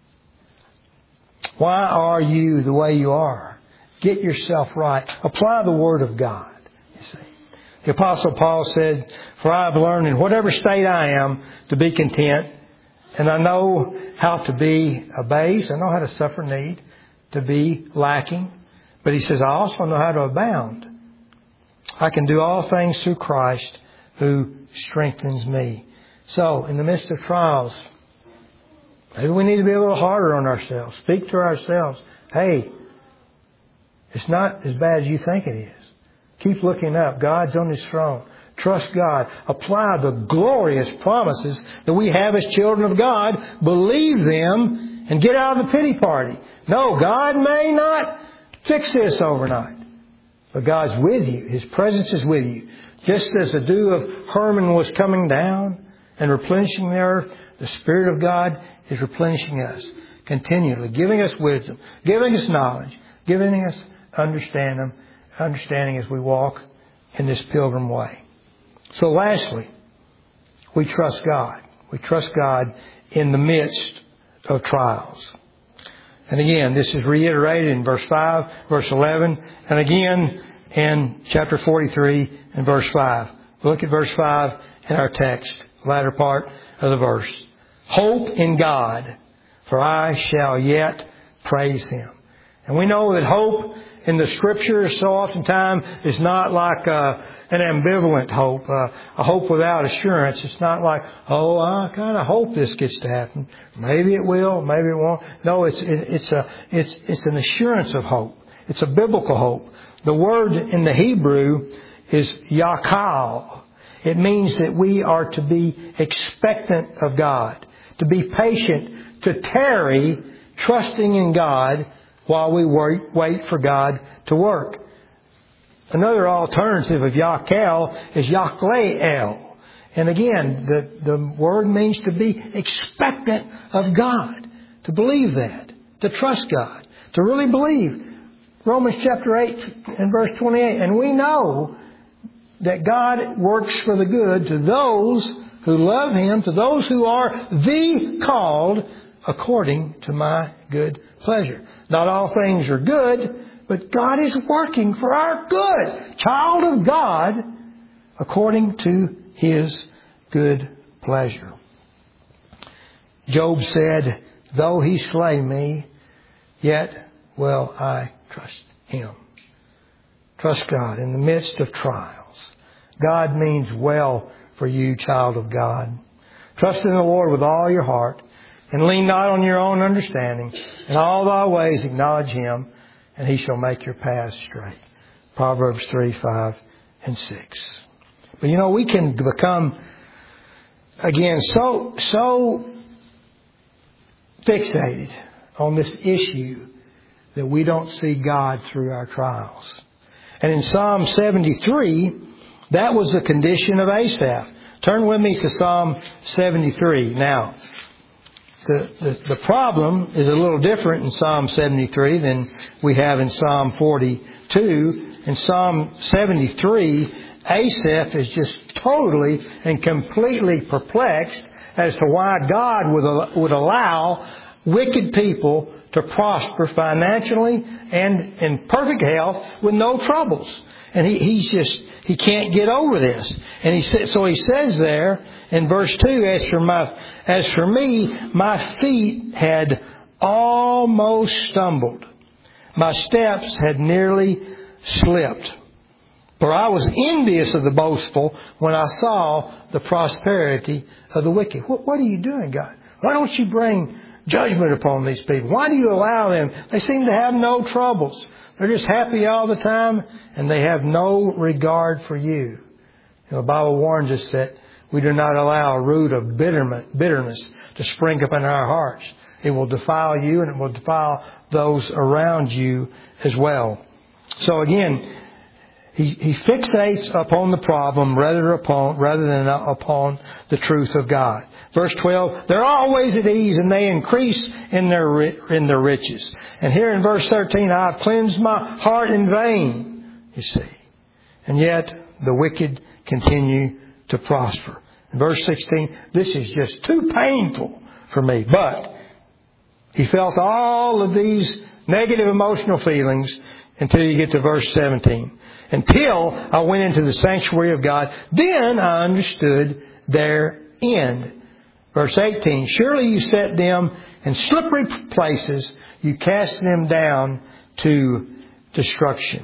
Why are you the way you are? Get yourself right. Apply the Word of God. You see, the Apostle Paul said, "For I have learned in whatever state I am to be content, and I know how to be abased. I know how to suffer need, to be lacking." But he says, "I also know how to abound. I can do all things through Christ who strengthens me." So, in the midst of trials, maybe we need to be a little harder on ourselves. Speak to ourselves. Hey, it's not as bad as you think it is. Keep looking up. God's on His throne. Trust God. Apply the glorious promises that we have as children of God. Believe them and get out of the pity party. No, God may not fix this overnight, but God's with you. His presence is with you. Just as the dew of Hermon was coming down and replenishing the earth, the Spirit of God is replenishing us continually, giving us wisdom, giving us knowledge, giving us understanding, understanding as we walk in this pilgrim way. So lastly, we trust God. We trust God in the midst of trials. And again, this is reiterated in verse five, verse eleven, and again in chapter forty-three and verse five. Look at verse five in our text, latter part of the verse. "Hope in God, for I shall yet praise Him." And we know that hope in the Scriptures so oftentimes is not like uh, an ambivalent hope, uh, a hope without assurance. It's not like, oh, I kind of hope this gets to happen. Maybe it will, maybe it won't. No, it's it, it's a it's it's an assurance of hope. It's a biblical hope. The word in the Hebrew is yakal. It means that we are to be expectant of God, to be patient, to tarry, trusting in God while we wait, wait for God to work. Another alternative of Yakel is Yakleel. And again, the, the word means to be expectant of God, to believe that, to trust God, to really believe. Romans chapter eight and verse twenty-eight. "And we know that God works for the good to those who love Him, to those who are the called according to my good pleasure." Not all things are good, but God is working for our good. Child of God, according to His good pleasure. Job said, "Though He slay me, yet will I trust Him." Trust God in the midst of trials. God means well for you, child of God. Trust in the Lord with all your heart, and lean not on your own understanding. In all thy ways acknowledge Him, and He shall make your paths straight. Proverbs three, five, and six. But you know, we can become, again, so, so fixated on this issue that we don't see God through our trials. And in Psalm seventy-three, that was the condition of Asaph. Turn with me to Psalm seventy-three now. The, the, the problem is a little different in Psalm seventy-three than we have in Psalm forty-two. In Psalm seventy-three, Asaph is just totally and completely perplexed as to why God would, would allow wicked people to prosper financially and in perfect health with no troubles. And he, he's just, he can't get over this. And he said, so he says there in verse two, as for my, as for me, my feet had almost stumbled. My steps had nearly slipped. For I was envious of the boastful when I saw the prosperity of the wicked. What, what are you doing, God? Why don't you bring judgment upon these people? Why do you allow them? They seem to have no troubles. They're just happy all the time, and they have no regard for you. You know, the Bible warns us that we do not allow a root of bitterness to spring up in our hearts. It will defile you, and it will defile those around you as well. So again, He, he fixates upon the problem rather upon rather than upon the truth of God. Verse twelve, they're always at ease and they increase in their in their riches. And here in verse thirteen, I've cleansed my heart in vain, you see. And yet the wicked continue to prosper. In verse sixteen, this is just too painful for me. But he felt all of these negative emotional feelings until you get to verse seventeen. Until I went into the sanctuary of God, then I understood their end. Verse eighteen, surely you set them in slippery places, you cast them down to destruction.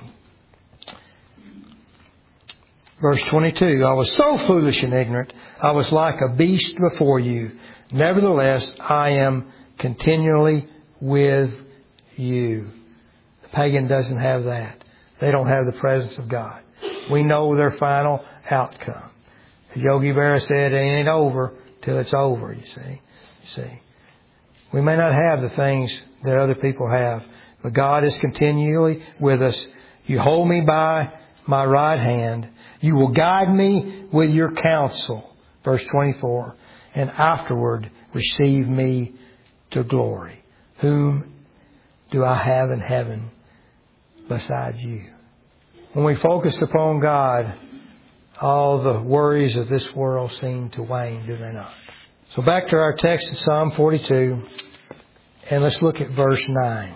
Verse twenty-two, I was so foolish and ignorant, I was like a beast before you. Nevertheless, I am continually with you. The pagan doesn't have that. They don't have the presence of God. We know their final outcome. Yogi Berra said, it ain't over till it's over, you see. You see. We may not have the things that other people have, but God is continually with us. You hold me by my right hand. You will guide me with your counsel. Verse twenty-four. And afterward receive me to glory. Whom do I have in heaven besides you? When we focus upon God, all the worries of this world seem to wane, do they not? So back to our text in Psalm forty-two, and let's look at verse nine.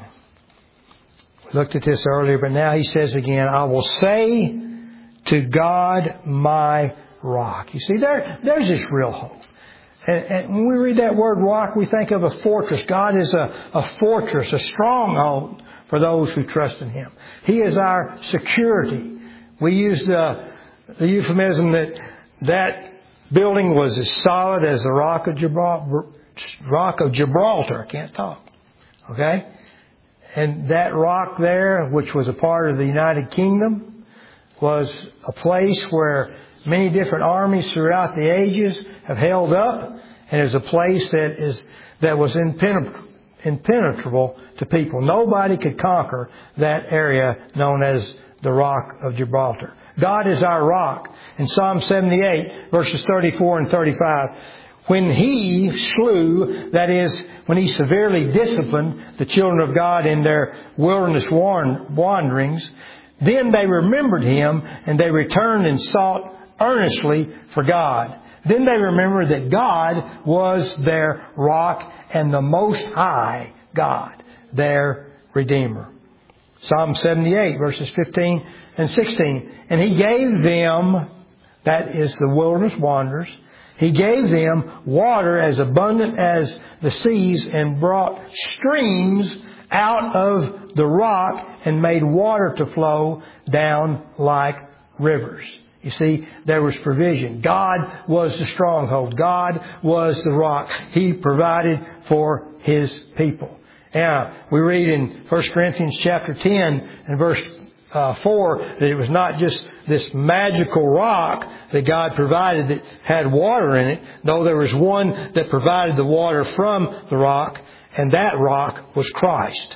We looked at this earlier, but now he says again, I will say to God my rock. You see, there, there's this real hope. And, and when we read that word rock, we think of a fortress. God is a, a fortress, a stronghold for those who trust in Him. He is our security. We use the, the euphemism that that building was as solid as the rock of Gibraltar. Rock of Gibraltar. I can't talk. Okay? And that rock there, which was a part of the United Kingdom, was a place where many different armies throughout the ages have held up, and is a place that is that was impenetrable. impenetrable to people. Nobody could conquer that area known as the Rock of Gibraltar. God is our rock. In Psalm seventy-eight, verses thirty-four and thirty-five, when He slew, that is, when He severely disciplined the children of God in their wilderness wanderings, then they remembered Him and they returned and sought earnestly for God. Then they remembered that God was their rock and the Most High God, their Redeemer. Psalm seventy-eight, verses fifteen and sixteen. And He gave them, that is the wilderness wanderers, He gave them water as abundant as the seas and brought streams out of the rock and made water to flow down like rivers. You see, there was provision. God was the stronghold. God was the rock. He provided for His people. Now, we read in First Corinthians chapter ten and verse uh, four that it was not just this magical rock that God provided that had water in it. No, there was one that provided the water from the rock, and that rock was Christ.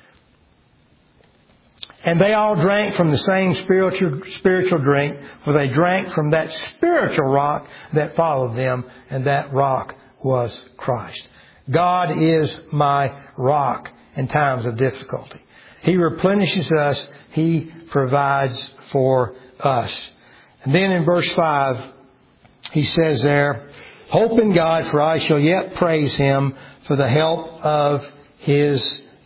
And they all drank from the same spiritual spiritual drink, for they drank from that spiritual rock that followed them, and that rock was Christ. God is my rock in times of difficulty. He replenishes us. He provides for us. And then in verse five, he says there, hope in God, for I shall yet praise Him for the help of His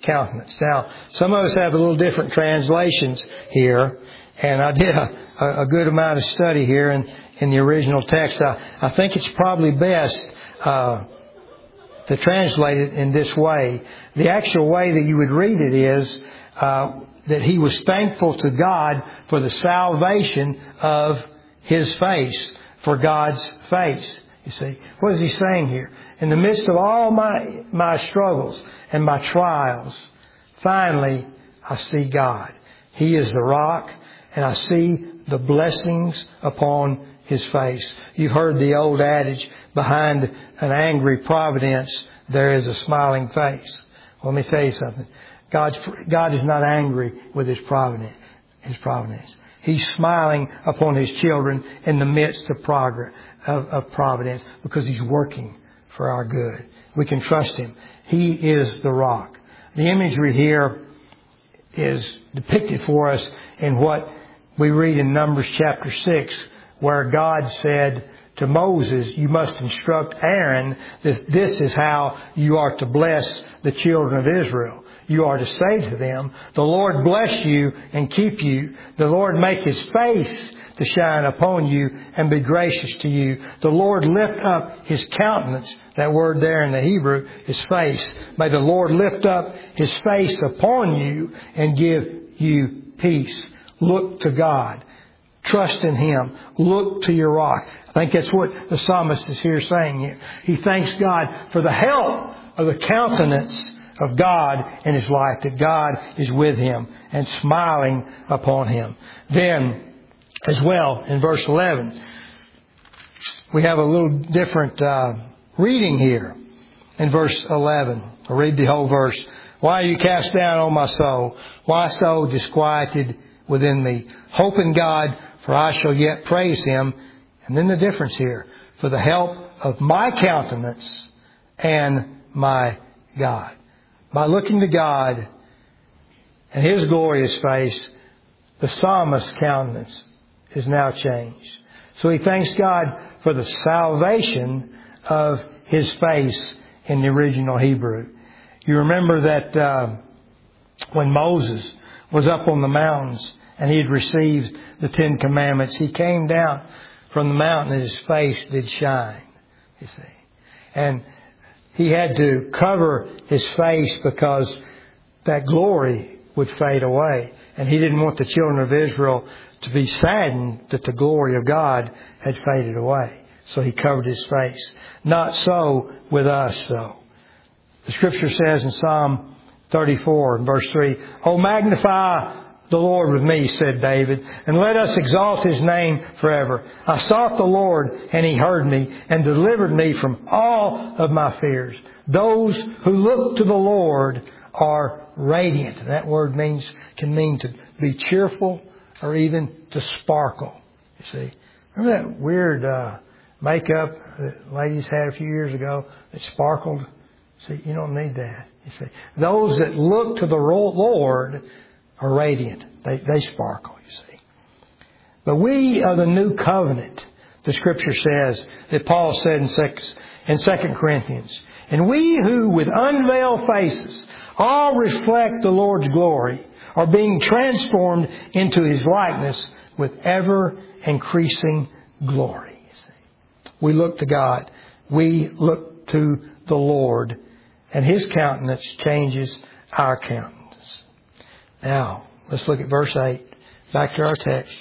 countenance. Now, some of us have a little different translations here, and I did a, a good amount of study here in, in the original text. I, I think it's probably best uh, to translate it in this way. The actual way that you would read it is uh, that he was thankful to God for the salvation of his face, for God's face. You see, what is he saying here? In the midst of all my my struggles and my trials, finally I see God. He is the rock, and I see the blessings upon his face. You've heard the old adage, behind an angry providence there is a smiling face. Well, let me tell you something. God's, God is not angry with his providence. His providence. He's smiling upon his children in the midst of progress, of, of providence, because he's working for our good. We can trust him. He is the rock. The imagery here is depicted for us in what we read in Numbers chapter six, where God said to Moses, you must instruct Aaron that this is how you are to bless the children of Israel. You are to say to them, the Lord bless you and keep you. The Lord make his face to shine upon you and be gracious to you. The Lord lift up his countenance. That word there in the Hebrew is face. May the Lord lift up his face upon you and give you peace. Look to God. Trust in him. Look to your rock. I think that's what the psalmist is here saying here. He thanks God for the help of the countenance of God in his life, that God is with him and smiling upon him. Then, as well, in verse eleven, we have a little different uh, reading here. In verse eleven, I'll read the whole verse. Why are you cast down, O my soul? Why so disquieted within me? Hope in God, for I shall yet praise him. And then the difference here. For the help of my countenance and my God. By looking to God and his glorious face, the psalmist's countenance is now changed. So he thanks God for the salvation of his face in the original Hebrew. You remember that uh, when Moses was up on the mountains and he had received the Ten Commandments, he came down from the mountain and his face did shine, you see. And he had to cover his face because that glory would fade away. And he didn't want the children of Israel to be saddened that the glory of God had faded away. So he covered his face. Not so with us, though. The Scripture says in Psalm thirty-four, verse three, "Oh, magnify the Lord with me," said David, "and let us exalt his name forever. I sought the Lord, and he heard me, and delivered me from all of my fears. Those who look to the Lord are radiant." And that word means can mean to be cheerful or even to sparkle. You see, remember that weird uh, makeup that ladies had a few years ago that sparkled? See, you don't need that. You see, those that look to the Lord are radiant. They, they sparkle, you see. But we are the new covenant, the Scripture says, that Paul said in, six, in Second Corinthians. "And we who with unveiled faces all reflect the Lord's glory are being transformed into his likeness with ever increasing glory." You see. We look to God. We look to the Lord. And his countenance changes our countenance. Now, let's look at verse eight. Back to our text.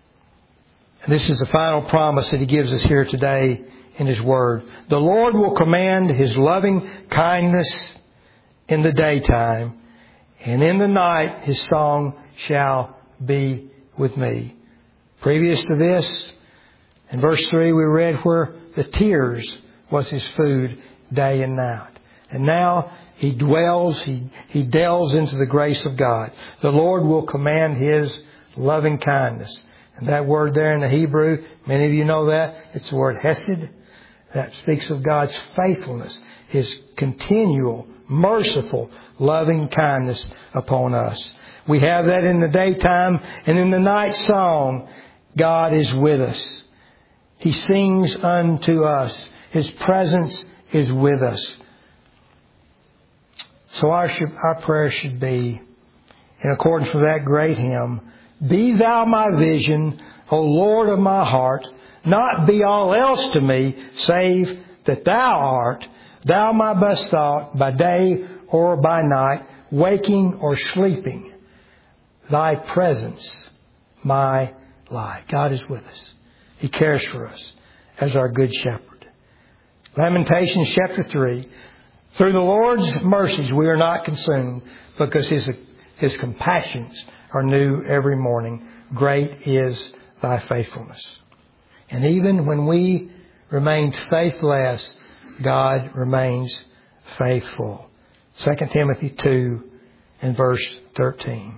And this is the final promise that he gives us here today in his word. "The Lord will command his loving kindness in the daytime, and in the night his song shall be with me." Previous to this, in verse three we read where the tears was his food day and night. And now he dwells, he, he delves into the grace of God. The Lord will command his loving kindness. And that word there in the Hebrew, many of you know that, it's the word hesed. That speaks of God's faithfulness, his continual, merciful, loving kindness upon us. We have that in the daytime, and in the night song, God is with us. He sings unto us. His presence is with us. So our, should, our prayer should be, in accordance with that great hymn, be thou my vision, O Lord of my heart, not be all else to me, save that thou art, thou my best thought, by day or by night, waking or sleeping, thy presence, my life. God is with us. He cares for us as our good shepherd. Lamentations chapter three. Through the Lord's mercies we are not consumed, because His, His compassions are new every morning. Great is thy faithfulness. And even when we remain faithless, God remains faithful. Second Timothy two and verse thirteen.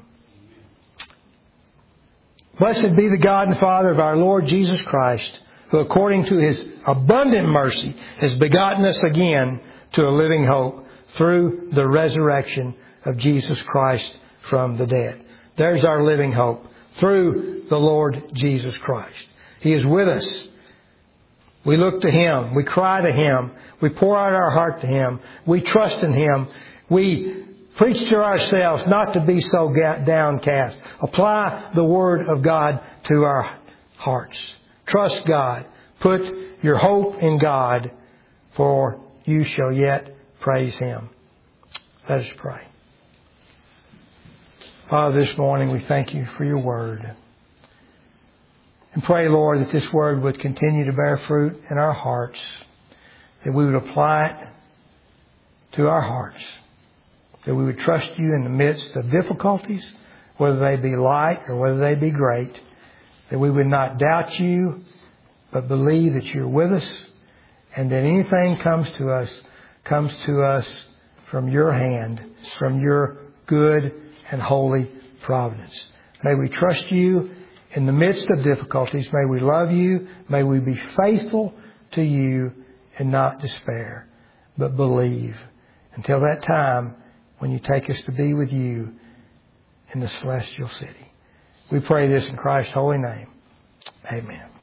Blessed be the God and Father of our Lord Jesus Christ, who according to His abundant mercy has begotten us again to a living hope through the resurrection of Jesus Christ from the dead. There's our living hope, through the Lord Jesus Christ. He is with us. We look to Him. We cry to Him. We pour out our heart to Him. We trust in Him. We preach to ourselves not to be so downcast. Apply the Word of God to our hearts. Trust God. Put your hope in God, for you shall yet praise Him. Let us pray. Father, this morning we thank You for Your Word. And pray, Lord, that this Word would continue to bear fruit in our hearts, that we would apply it to our hearts, that we would trust You in the midst of difficulties, whether they be light or whether they be great, that we would not doubt You, but believe that You're with us, and that anything comes to us, comes to us from Your hand, from Your good and holy providence. May we trust You in the midst of difficulties. May we love You. May we be faithful to You and not despair, but believe. Until that time when You take us to be with You in the celestial city. We pray this in Christ's holy name. Amen.